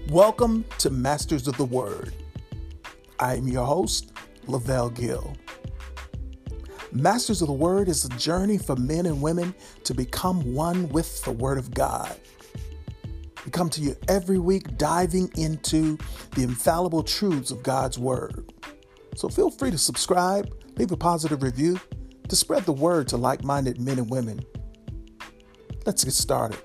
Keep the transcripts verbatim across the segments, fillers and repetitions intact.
Welcome to Masters of the Word. I am your host, Lavelle Gill. Masters of the Word is a journey for men and women to become one with the Word of God. We come to you every week diving into the infallible truths of God's Word. So feel free to subscribe, leave a positive review to spread the word to like-minded men and women. Let's get started.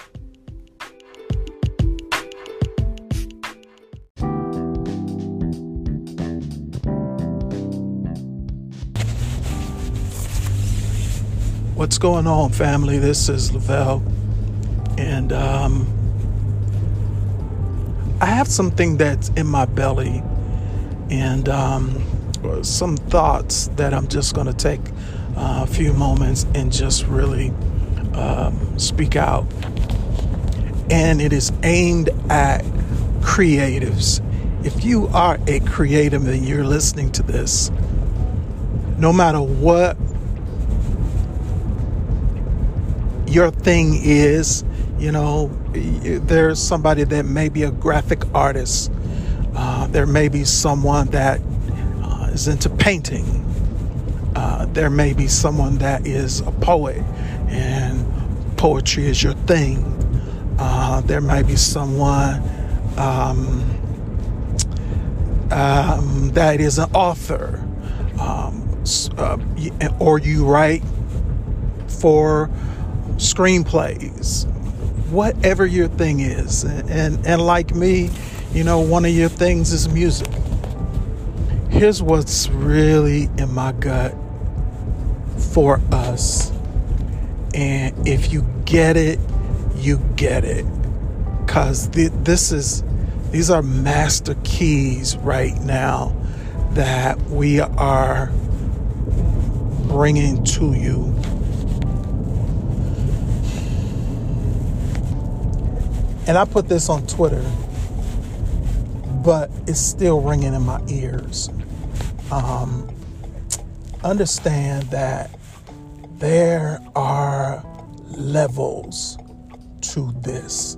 What's going on, family? This is Lavelle, and um, I have something that's in my belly, and um, some thoughts that I'm just going to take uh, a few moments and just really um, speak out. And it is aimed at creatives. If you are a creative and you're listening to this, no matter what your thing is, you know, there's somebody that may be a graphic artist. Uh, there may be someone that uh, is into painting. Uh, there may be someone that is a poet and poetry is your thing. Uh, there may be someone um, um, that is an author, um, uh, or you write for screenplays, whatever your thing is. And, and and like me, you know, one of your things is music. Here's what's really in my gut for us. And if you get it, you get it. Because th- this is, these are master keys right now that we are bringing to you. And I put this on Twitter, but it's still ringing in my ears. Um, understand that there are levels to this.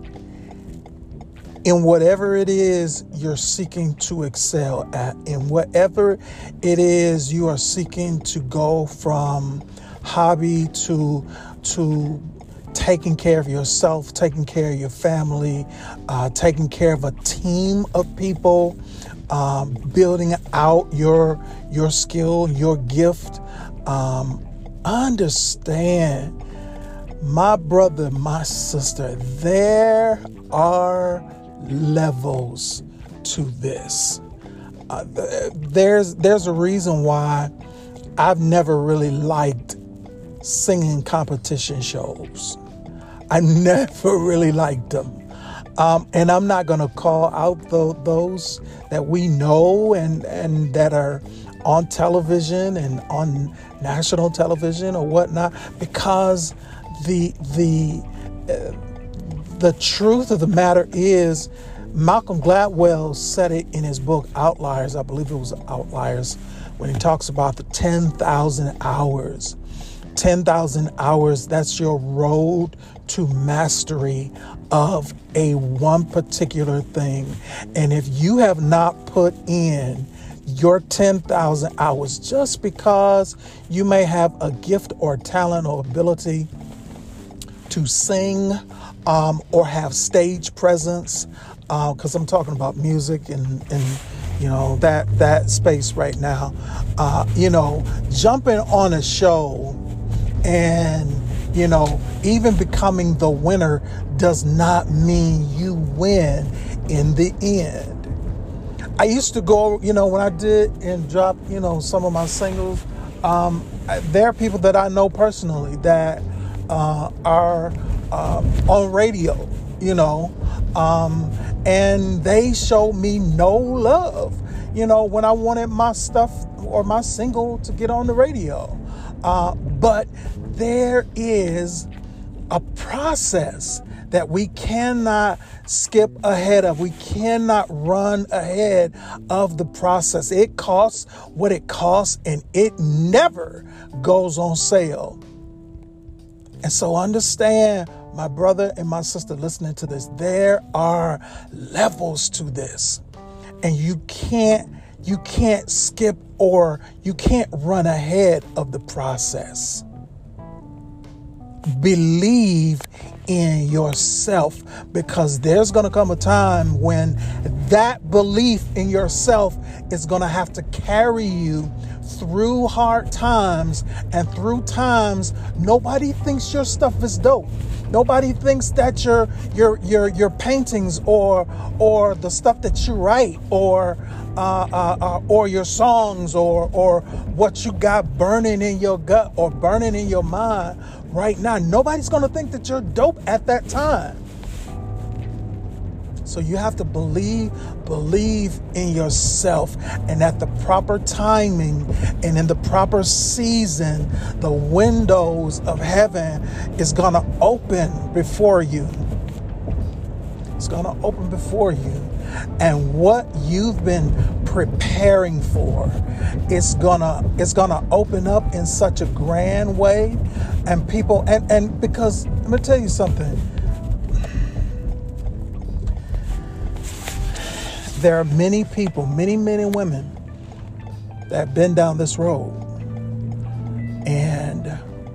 In whatever it is you're seeking to excel at, in whatever it is you are seeking to go from hobby to to taking care of yourself, taking care of your family, uh, taking care of a team of people, um, building out your your skill, your gift. Um, understand, my brother, my sister, there are levels to this. Uh, there's there's a reason why I've never really liked singing competition shows. I never really liked them. Um, and I'm not going to call out the, those that we know and, and that are on television and on national television or whatnot, because the the uh, the truth of the matter is, Malcolm Gladwell said it in his book Outliers. I believe it was Outliers, when he talks about the ten thousand hours. ten thousand hours, that's your road to mastery of a one particular thing. And if you have not put in your ten thousand hours, just because you may have a gift or talent or ability to sing um, or have stage presence, because uh, I'm talking about music and, and you know, that, that space right now, uh, you know, jumping on a show and, you know, even becoming the winner does not mean you win in the end. I used to go, you know, when I did and drop, you know, some of my singles, um, there are people that I know personally that uh, are uh, on radio, you know, um, and they showed me no love, you know, when I wanted my stuff or my single to get on the radio. Uh, but there is a process that we cannot skip ahead of. We cannot run ahead of the process. It costs what it costs, and it never goes on sale. And so understand, my brother and my sister listening to this, there are levels to this. And you can't, you can't skip or you can't run ahead of the process. Believe in yourself, because there's going to come a time when that belief in yourself is going to have to carry you through hard times and through times nobody thinks your stuff is dope. Nobody thinks that your your your your paintings or or the stuff that you write or uh, uh, uh, or your songs or or what you got burning in your gut or burning in your mind right now. Nobody's going to think that you're dope at that time. So you have to believe, believe in yourself, and at the proper timing and in the proper season, the windows of heaven is going to open before you. It's going to open before you. And what you've been preparing for, it's gonna it's gonna open up in such a grand way. And people, and, and because let me tell you something. There are many people, many men and women that have been down this road. And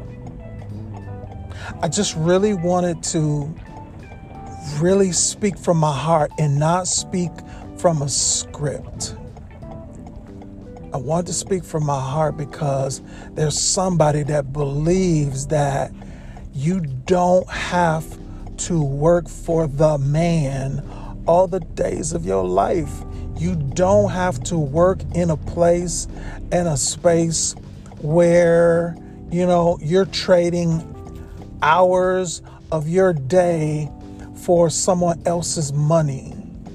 I just really wanted to really speak from my heart and not speak from a script. I want to speak from my heart because there's somebody that believes that you don't have to work for the man all the days of your life. You don't have to work in a place and a space where, you know, you're trading hours of your day for someone else's money.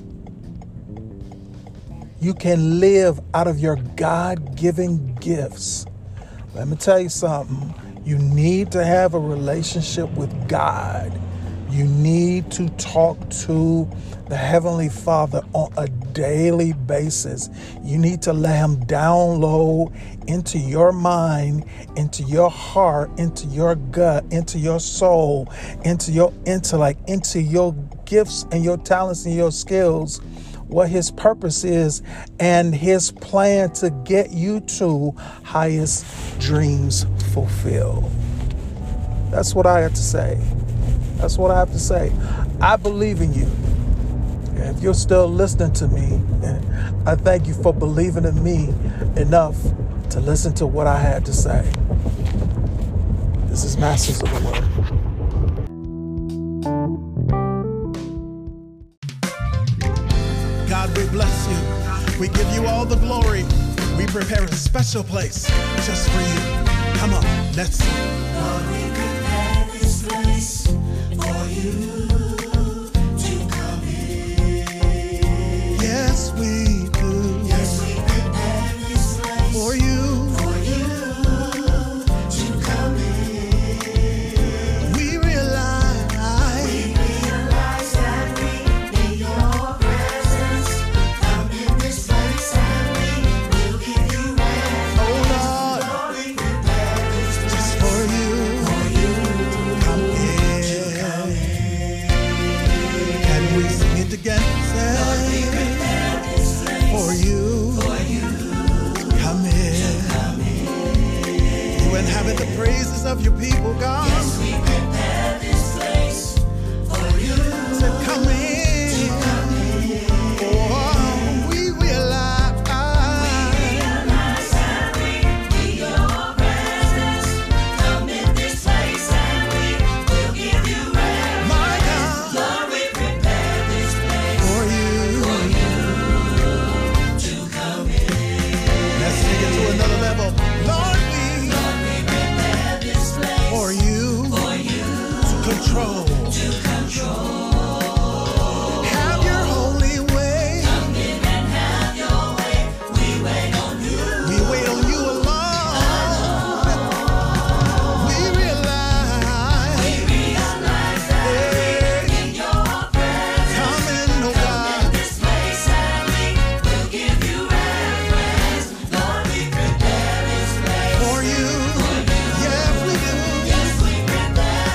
You can live out of your God-given gifts. Let me tell you something. You need to have a relationship with God. You need to talk to the Heavenly Father on a daily basis. You need to let Him download into your mind, into your heart, into your gut, into your soul, into your intellect, into your gifts and your talents and your skills, what His purpose is and His plan to get you to highest dreams fulfilled. That's what I have to say. That's what I have to say. I believe in you. And if you're still listening to me, I thank you for believing in me enough to listen to what I had to say. This is Masters of the Word. God, we bless you. We give you all the glory. We prepare a special place just for you. Come on, let's sing. Lord, we prepare this place for you to come in. Yes, we do. Yes, we prepare this place For you. for you to come in. We realize. We realize that we need your presence. Come in this place and we will give you reverence. Oh Lord, Lord, we prepare this place just for you. for you. Come in. Can we sing it again? Say, for you. Come in. You inhabit the praises of your people, God. Yes, we prepare this place for you. Said, come in. Oh, we realize. Realize that we need your presence. Come in this place and we will give you reverence. My God, Lord, we prepare this place for you. to come in. Let's take it to another level. Lord, we Lord, we prepare this place for you for you to control. to control. Have your holy way. Come in and have your way. We wait on you. We wait on you alone. We realize. Realize that Hey, in your presence. come in, oh God. This place and we will give you reverence. Lord, we prepare this place For you. Yes, we do. Yes, we prepare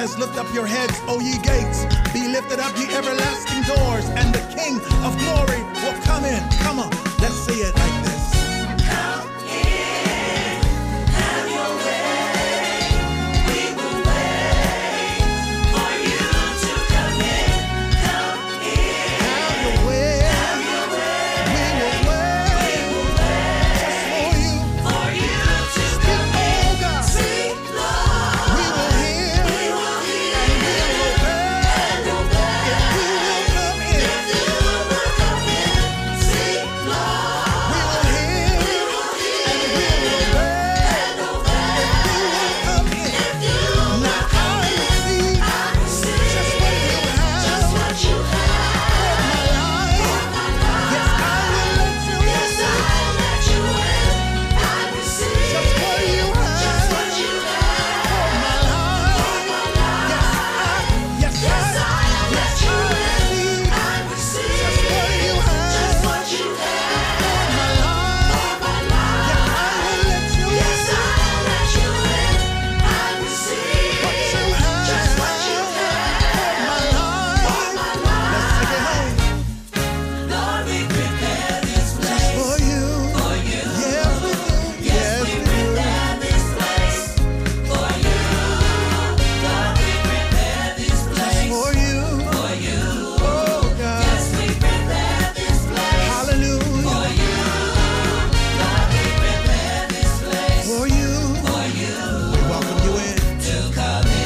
says, lift up your heads, O ye gates. Be lifted up, ye everlasting doors, and the King of glory will come in. Come on, let's say it like this. Come in, have your way. We will wait for you to come in. Come in, Have your way. have your way. We will wait We will wait just for you. for you to Speak, come in. oh God. Speak, Lord. We will hear We will hear and we will obey. and obey. You will come in. If you will come in, speak, Lord. We will hear We will hear and we will obey. and obey. You will come in. If you will Now come I in, receive I receive just what you have just what you have for my life. for my life. Yes, I will let you Yes, in. I'll let you in. I receive Just what you have just what you have for my life. for my life. Yes, I, yes, Yes, I, I'll let yes, you I in. receive I receive just what you have just what you have for my life. for my life. Yes, I will let you Yes, in. I'll let you in. I receive What you have just what you have for my for life. my Let's life. take it home. Lord, we prepare this Just place for you. for you. Yes, we do. Yes, we we do. prepare this place for you. Lord, we prepare this place For you. for you. Oh, God. Yes, we prepare this place Hallelujah. for you. Lord, we prepare this place For you. for you We welcome you in. to come in.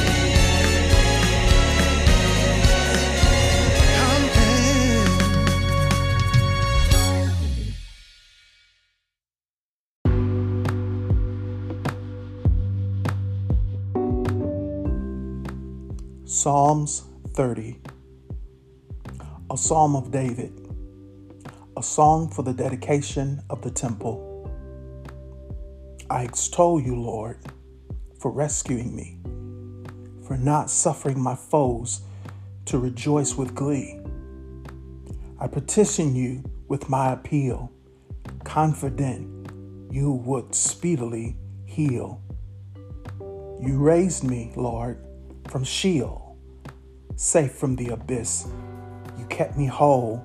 Come in. Psalms thirty, a psalm of David, a song for the dedication of the temple. I extol you, Lord, for rescuing me, for not suffering my foes to rejoice with glee. I petition you with my appeal, confident you would speedily heal. You raised me, Lord, from Sheol, safe from the abyss. You kept me whole.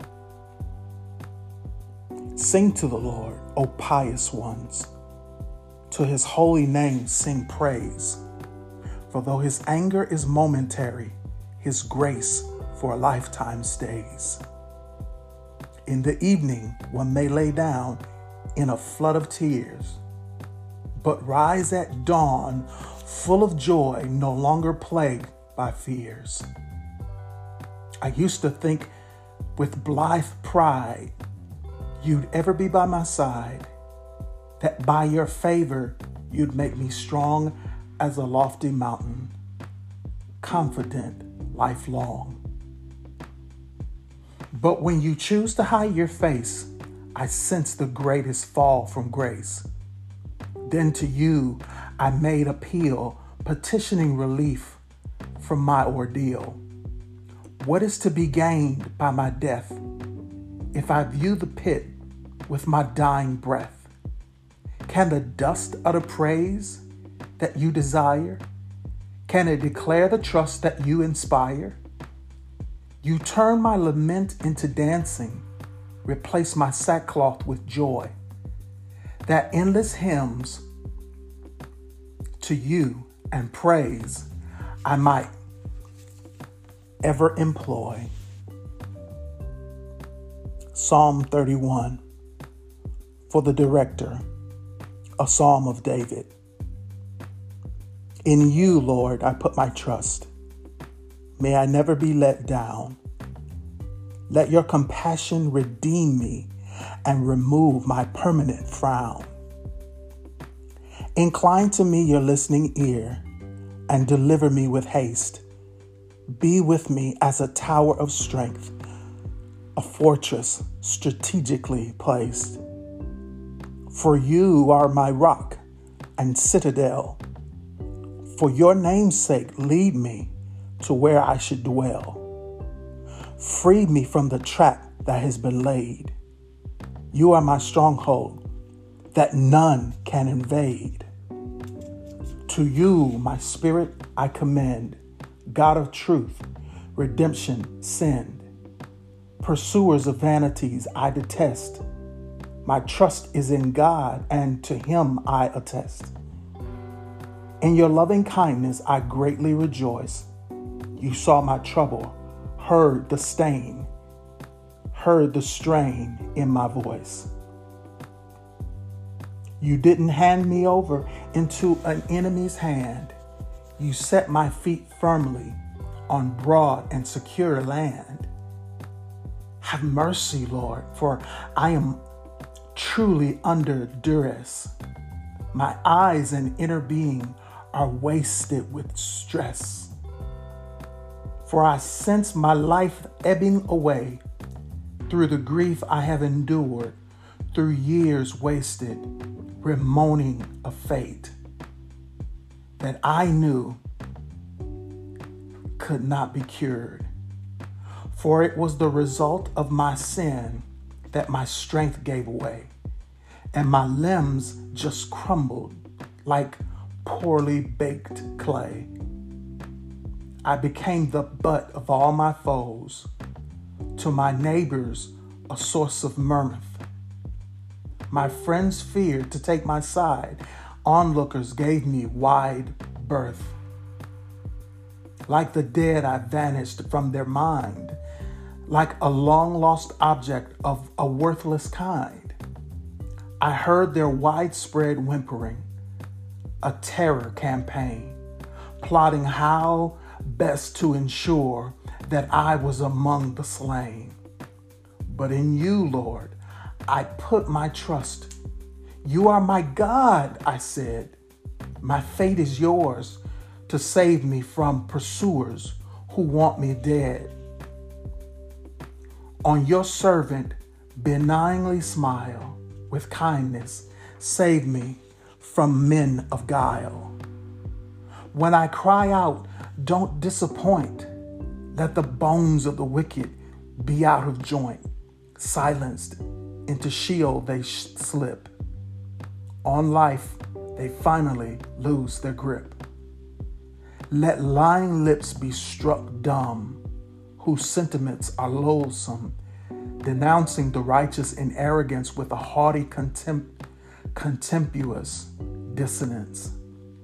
Sing to the Lord, O pious ones. To his holy name sing praise. For though his anger is momentary, his grace for a lifetime stays. In the evening, one may lay down in a flood of tears, but rise at dawn full of joy, no longer plagued by fears. I used to think with blithe pride you'd ever be by my side, that by your favor you'd make me strong as a lofty mountain, confident lifelong. But when you choose to hide your face, I sense the greatest fall from grace. Then to you I made appeal, petitioning relief from my ordeal. What is to be gained by my death if I view the pit with my dying breath? Can the dust utter praise that you desire? Can it declare the trust that you inspire? You turn my lament into dancing, replace my sackcloth with joy, that endless hymns to you and praise I might ever employ. Psalm thirty-one, for the director, a psalm of David. In you, Lord, I put my trust. May I never be let down. Let your compassion redeem me and remove my permanent frown. Incline to me your listening ear and deliver me with haste. Be with me as a tower of strength, a fortress strategically placed. For you are my rock and citadel. For your name's sake, lead me to where I should dwell. Free me from the trap that has been laid. You are my stronghold that none can invade. To you, my spirit, I commend. God of truth, redemption, send. Pursuers of vanities I detest. My trust is in God, and to him I attest. In your loving kindness I greatly rejoice. You saw my trouble, heard the stain, heard the strain in my voice. You didn't hand me over into an enemy's hand. You set my feet firmly on broad and secure land. Have mercy, Lord, for I am truly under duress. My eyes and inner being are wasted with stress. For I sense my life ebbing away through the grief I have endured, through years wasted, bemoaning a fate that I knew could not be cured. For it was the result of my sin that my strength gave way, and my limbs just crumbled like poorly baked clay. I became the butt of all my foes, to my neighbors a source of mirth. My friends feared to take my side. Onlookers gave me wide berth. Like the dead, I vanished from their mind, like a long-lost object of a worthless kind. I heard their widespread whimpering, a terror campaign, plotting how best to ensure that I was among the slain. But in you, Lord, I put my trust. You are my God, I said. My fate is yours to save me from pursuers who want me dead. On your servant, benignly smile with kindness. Save me from men of guile. When I cry out, don't disappoint. Let the bones of the wicked be out of joint. Silenced, into Sheol they slip. On life, they finally lose their grip. Let lying lips be struck dumb, whose sentiments are loathsome, denouncing the righteous in arrogance with a haughty contempt, contemptuous dissonance.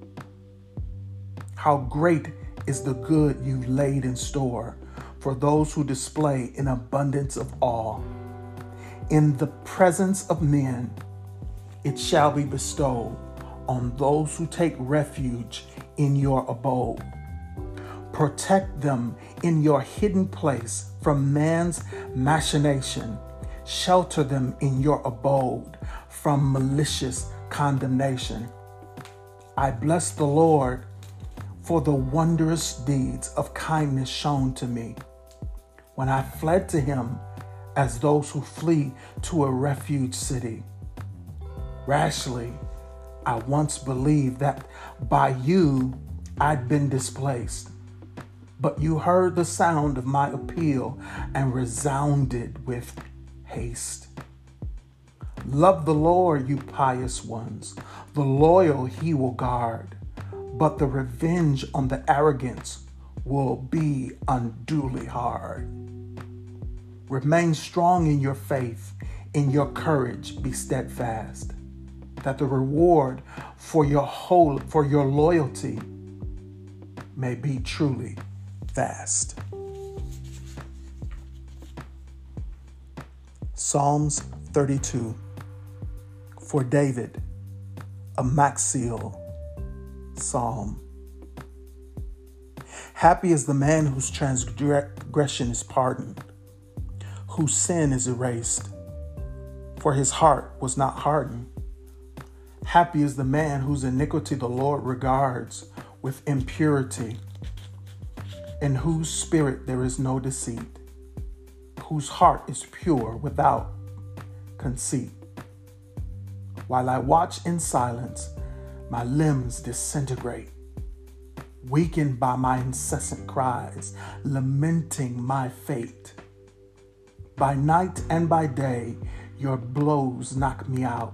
How great is the good you've laid in store for those who display an abundance of awe. In the presence of men, it shall be bestowed on those who take refuge in your abode. Protect them in your hidden place from man's machination. Shelter them in your abode from malicious condemnation. I bless the Lord for the wondrous deeds of kindness shown to me, when I fled to him as those who flee to a refuge city. Rashly, I once believed that by you I'd been displaced, but you heard the sound of my appeal and resounded with haste. Love the Lord, you pious ones. The loyal he will guard, but the revenge on the arrogance will be unduly hard. Remain strong in your faith, in your courage be steadfast, that the reward for your whole, for your loyalty may be truly vast. Psalms thirty-two. For David, a Maxiel Psalm. Happy is the man whose transgression is pardoned, whose sin is erased, for his heart was not hardened. Happy is the man whose iniquity the Lord regards with impurity, in whose spirit there is no deceit, whose heart is pure without conceit. While I watch in silence, my limbs disintegrate, weakened by my incessant cries, lamenting my fate. By night and by day, your blows knock me out.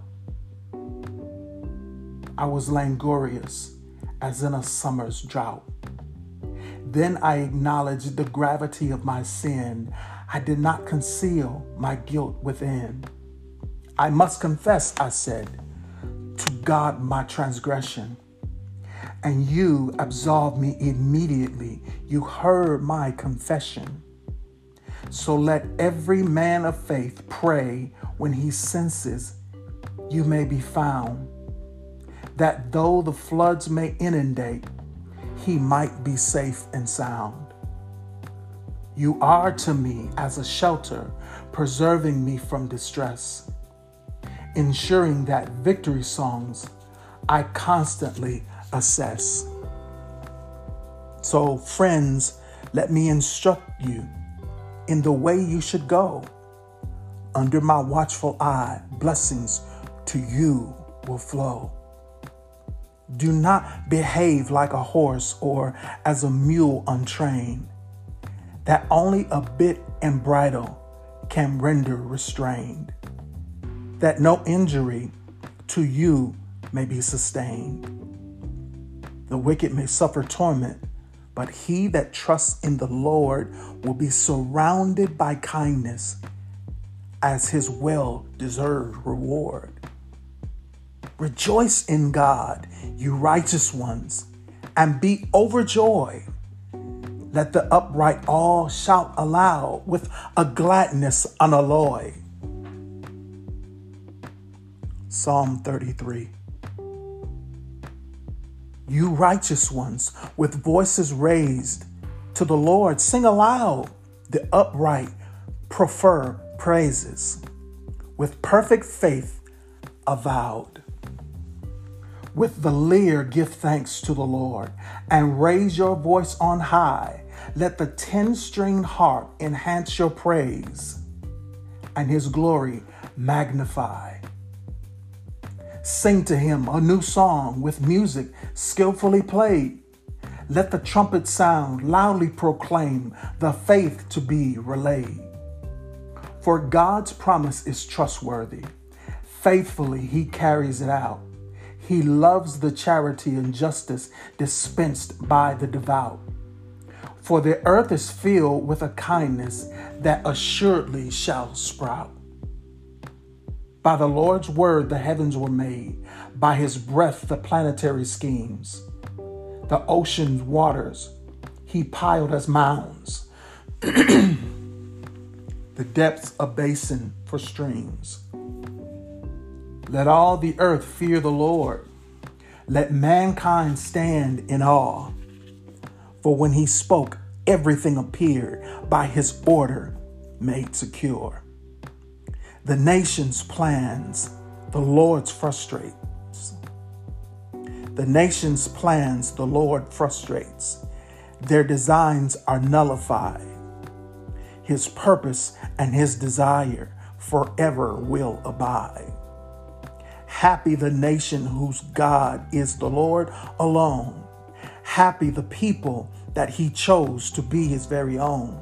I was languorous as in a summer's drought. Then I acknowledged the gravity of my sin. I did not conceal my guilt within. I must confess, I said, to God my transgression. And you absolved me immediately. You heard my confession. So let every man of faith pray when he senses you may be found, that though the floods may inundate, he might be safe and sound. You are to me as a shelter, preserving me from distress, ensuring that victory songs I constantly assess. So, friends, let me instruct you in the way you should go. Under my watchful eye, blessings to you will flow. Do not behave like a horse or as a mule untrained, that only a bit and bridle can render restrained, that no injury to you may be sustained. The wicked may suffer torment, but he that trusts in the Lord will be surrounded by kindness as his well-deserved reward. Rejoice in God, you righteous ones, and be overjoyed. Let the upright all shout aloud with a gladness unalloyed. Psalm thirty-three. You righteous ones, with voices raised to the Lord, sing aloud. The upright prefer praises, with perfect faith avowed. With the lyre give thanks to the Lord, and raise your voice on high. Let the ten-stringed harp enhance your praise, and his glory magnify. Sing to him a new song with music skillfully played. Let the trumpet sound, loudly proclaim the faith to be relayed. For God's promise is trustworthy. Faithfully he carries it out. He loves the charity and justice dispensed by the devout. For the earth is filled with a kindness that assuredly shall sprout. By the Lord's word the heavens were made, by his breath the planetary schemes. The ocean's waters he piled as mounds, the depths a basin for streams. Let all the earth fear the Lord. Let mankind stand in awe. For when he spoke, everything appeared by his order made secure. The nation's plans the Lord frustrates. The nation's plans the Lord frustrates. Their designs are nullified. His purpose and his desire forever will abide. Happy the nation whose God is the Lord alone. Happy the people that he chose to be his very own.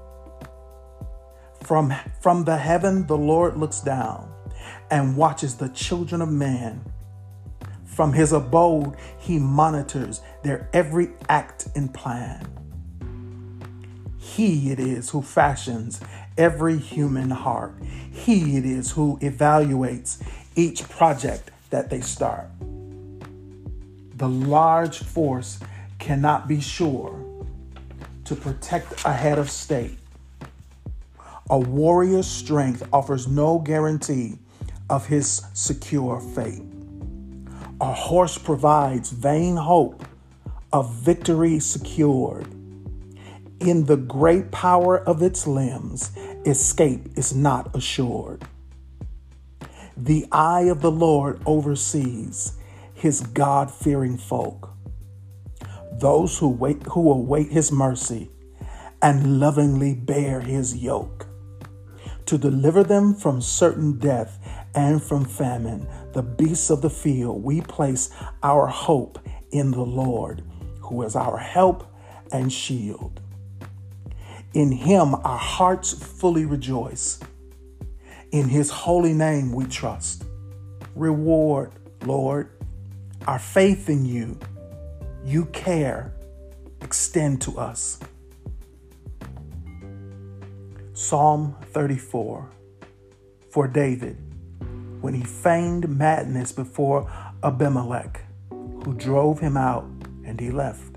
From, from the heaven the Lord looks down and watches the children of man. From his abode he monitors their every act and plan. He it is who fashions every human heart. He it is who evaluates each project that they start. The large force cannot be sure to protect a head of state. A warrior's strength offers no guarantee of his secure fate. A horse provides vain hope of victory secured. In the great power of its limbs, escape is not assured. The eye of the Lord oversees his God-fearing folk, those who wait, who await his mercy and lovingly bear his yoke, to deliver them from certain death and from famine. The beasts of the field, we place our hope in the Lord, who is our help and shield. In him our hearts fully rejoice. In his holy name we trust. Reward, Lord, our faith in you. You care extend to us. Psalm thirty-four, for David, when he feigned madness before Abimelech, who drove him out, and he left.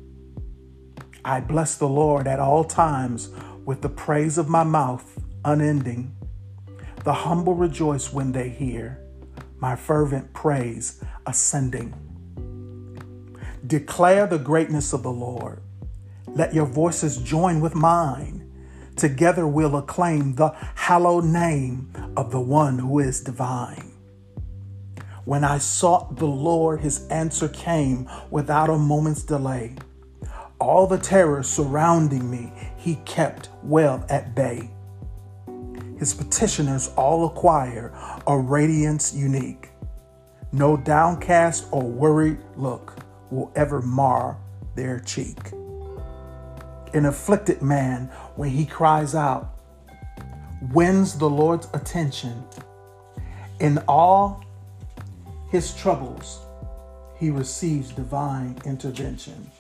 I bless the Lord at all times with the praise of my mouth unending. The humble rejoice when they hear my fervent praise ascending. Declare the greatness of the Lord. Let your voices join with mine. Together we'll acclaim the hallowed name of the one who is divine. When I sought the Lord, his answer came without a moment's delay. All the terrors surrounding me, he kept well at bay. His petitioners all acquire a radiance unique. No downcast or worried look will ever mar their cheek. An afflicted man, when he cries out, wins the Lord's attention. In all his troubles, he receives divine intervention.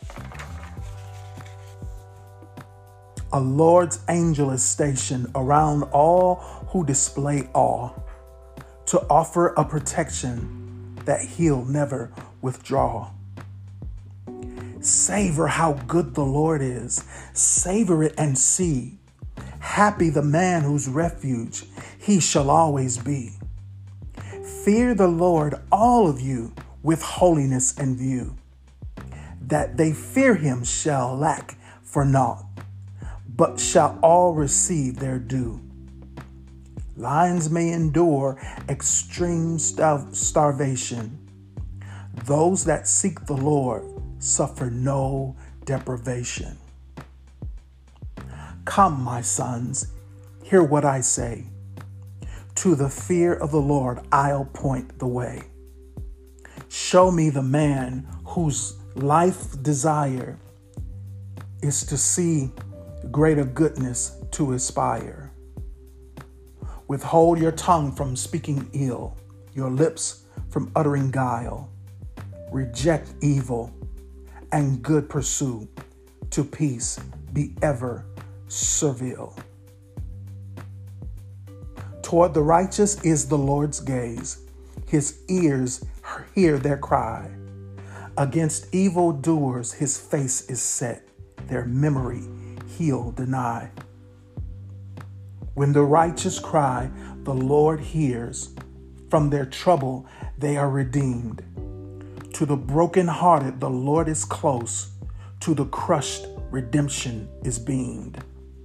A Lord's angel is stationed around all who display awe, to offer a protection that he'll never withdraw. Savor how good the Lord is. Savor it and see. Happy the man whose refuge he shall always be. Fear the Lord, all of you, with holiness in view. That they fear him shall lack for naught, but shall all receive their due. Lions may endure extreme starv- starvation. Those that seek the Lord suffer no deprivation. Come, my sons, hear what I say. To the fear of the Lord I'll point the way. Show me the man whose life desire is to see greater goodness to aspire. Withhold your tongue from speaking ill, your lips from uttering guile. Reject evil and good pursue. To peace be ever servile. Toward the righteous is the Lord's gaze. His ears hear their cry. Against evildoers his face is set. Their memory he'll deny. When the righteous cry, the Lord hears. From their trouble they are redeemed. To the brokenhearted the Lord is close. To the crushed redemption is beamed.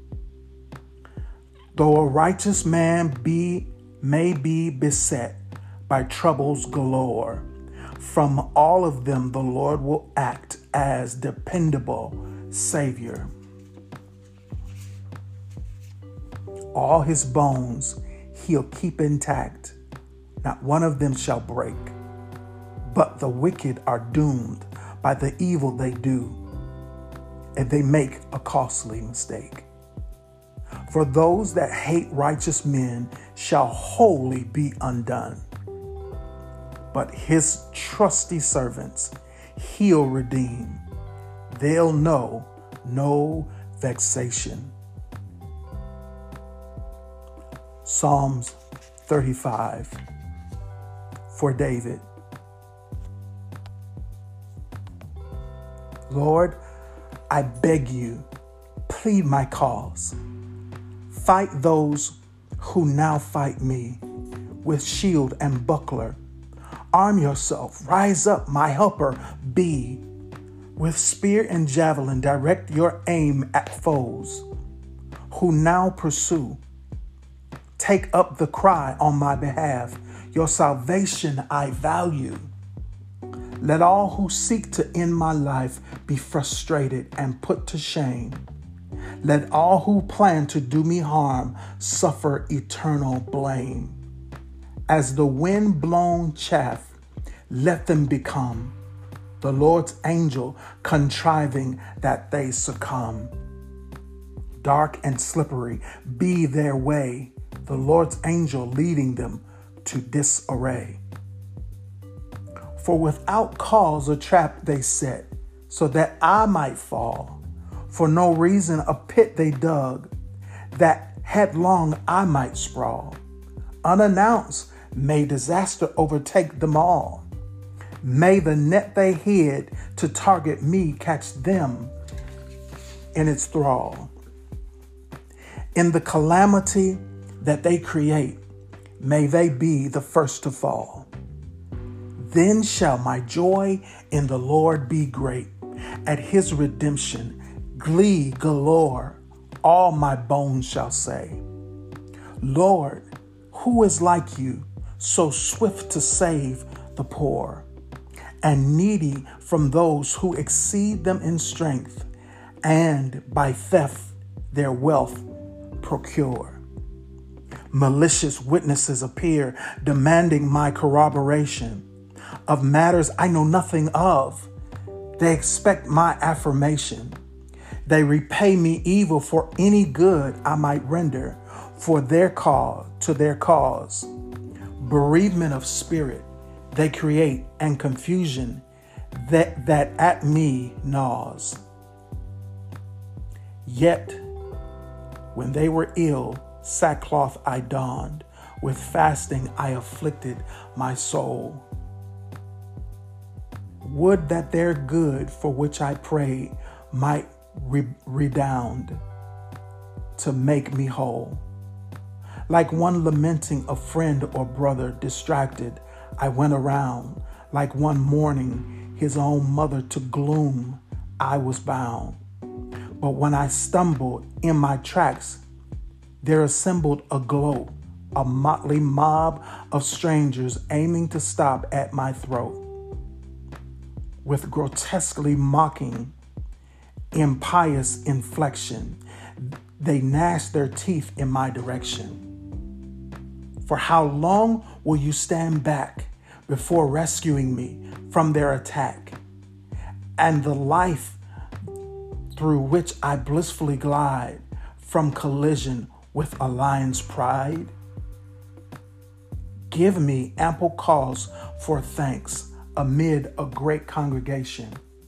Though a righteous man be may be beset by troubles galore, from all of them the Lord will act as dependable Savior. All his bones he'll keep intact, not one of them shall break. But the wicked are doomed by the evil they do, and they make a costly mistake. For those that hate righteous men shall wholly be undone. But his trusty servants he'll redeem. They'll know no vexation. Psalms thirty-five, for David. Lord, I beg you, plead my cause. Fight those who now fight me with shield and buckler. Arm yourself, rise up, my helper be. With spear and javelin, direct your aim at foes who now pursue. Take up the cry on my behalf. Your salvation I value. Let all who seek to end my life be frustrated and put to shame. Let all who plan to do me harm suffer eternal blame. As the wind-blown chaff, let them become the Lord's angel, contriving that they succumb. Dark and slippery be their way, the Lord's angel leading them to disarray. For without cause a trap they set, so that I might fall. For no reason a pit they dug, that headlong I might sprawl. Unannounced may disaster overtake them all. May the net they hid to target me catch them in its thrall. In the calamity that they create, may they be the first to fall. Then shall my joy in the Lord be great. At his redemption, glee galore, all my bones shall say. Lord, who is like you, so swift to save the poor, and needy from those who exceed them in strength, and by theft their wealth procure? Malicious witnesses appear, demanding my corroboration of matters I know nothing of. They expect my affirmation. They repay me evil for any good I might render for their cause, to their cause. Bereavement of spirit they create, and confusion that, that at me gnaws. Yet, when they were ill, sackcloth I donned, with fasting I afflicted my soul. Would that their good for which I prayed might re- redound to make me whole. Like one lamenting a friend or brother distracted, I went around. Like one mourning his own mother to gloom, I was bound. But when I stumbled in my tracks, there assembled a glow, a motley mob of strangers aiming to stop at my throat. With grotesquely mocking, impious inflection, they gnashed their teeth in my direction. For how long will you stand back before rescuing me from their attack? And the life through which I blissfully glide from collision with a lion's pride? Give me ample cause for thanks amid a great congregation.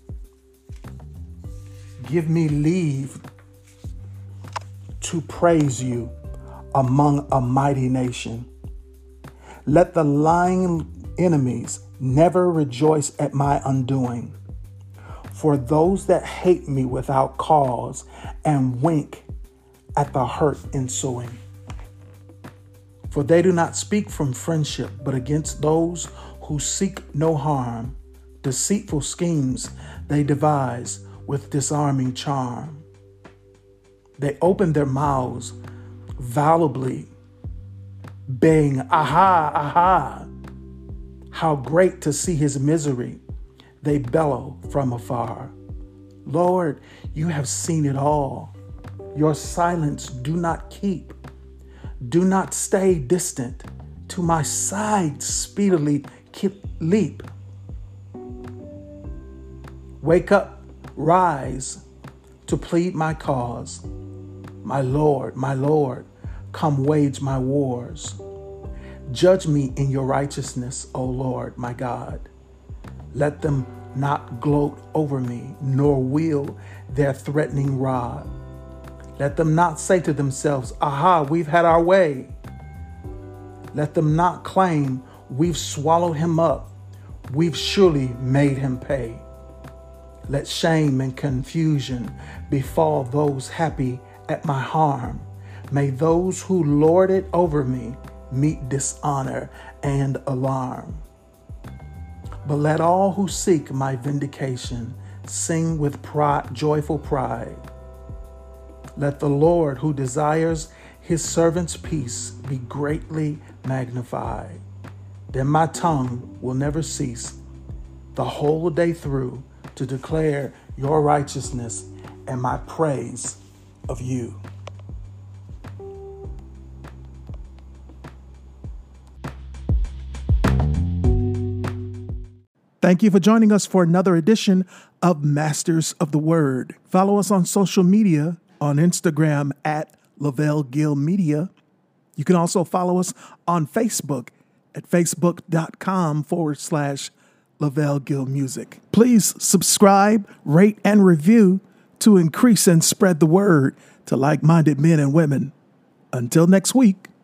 Give me leave to praise you among a mighty nation. Let the lying enemies never rejoice at my undoing. For those that hate me without cause and wink at the hurt ensuing. For they do not speak from friendship, but against those who seek no harm. Deceitful schemes they devise with disarming charm. They open their mouths volubly, baying, aha, aha. How great to see his misery, they bellow from afar. Lord, you have seen it all. Your silence do not keep. Do not stay distant. To my side speedily keep, leap. Wake up, rise to plead my cause. My Lord, my Lord, come wage my wars. Judge me in your righteousness, O Lord, my God. Let them not gloat over me, nor wield their threatening rod. Let them not say to themselves, aha, we've had our way. Let them not claim, we've swallowed him up. We've surely made him pay. Let shame and confusion befall those happy at my harm. May those who lord it over me meet dishonor and alarm. But let all who seek my vindication sing with pride, joyful pride. Let the Lord who desires his servant's peace be greatly magnified. Then my tongue will never cease the whole day through to declare your righteousness and my praise of you. Thank you for joining us for another edition of Masters of the Word. Follow us on social media on Instagram at Lavelle Gill Media. You can also follow us on Facebook at facebook.com forward slash Lavelle Gill Music. Please subscribe, rate, and review to increase and spread the word to like-minded men and women. Until next week.